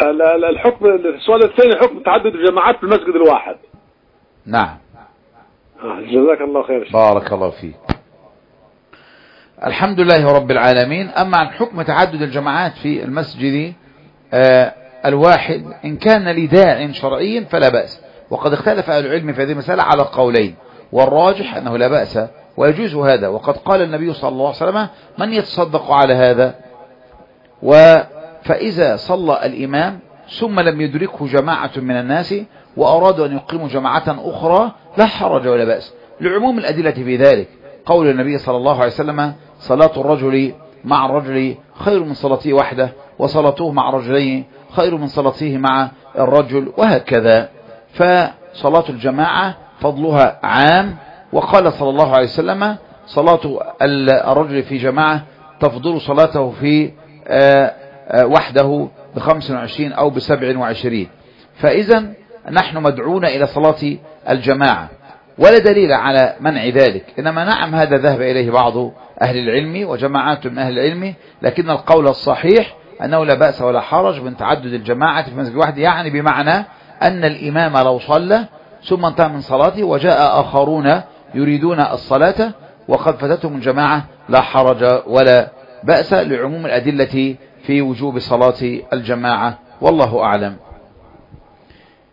الحكم السؤال الثاني حكم تعدد الجماعات في المسجد الواحد. نعم. جزاك الله خير. بارك الله فيك. الحمد لله رب العالمين. أما عن حكم تعدد الجماعات في المسجد الواحد إن كان لداع شرعي فلا بأس، وقد اختلف أهل العلم في هذه المسألة على قولين، والراجح أنه لا بأس ويجوز هذا، وقد قال النبي صلى الله عليه وسلم من يتصدق على هذا؟ فإذا صلى الإمام ثم لم يدركه جماعة من الناس وأرادوا أن يقيموا جماعة أخرى لا حرج ولا بأس، لعموم الأدلة في ذلك. قول النبي صلى الله عليه وسلم صلاة الرجل مع الرجل خير من صلاته وحده، وصلاته مع رجلين خير من صلاته مع الرجل، وهكذا. فصلاة الجماعة فضلها عام، وقال صلى الله عليه وسلم صلاة الرجل في جماعة تفضل صلاته في وحده ب25 أو ب27. فإذا نحن مدعون إلى صلاة الجماعة، ولا دليل على منع ذلك، إنما نعم هذا ذهب إليه بعض أهل العلم وجماعات من أهل العلم، لكن القول الصحيح أنه لا بأس ولا حرج من تعدد الجماعة في مسجد واحد، يعني بمعنى أن الإمام لو صلى ثم انتهى من صلاته وجاء آخرون يريدون الصلاة وقد فاتتهم الجماعة لا حرج ولا بأس، لعموم الأدلة في وجوب صلاة الجماعة، والله أعلم.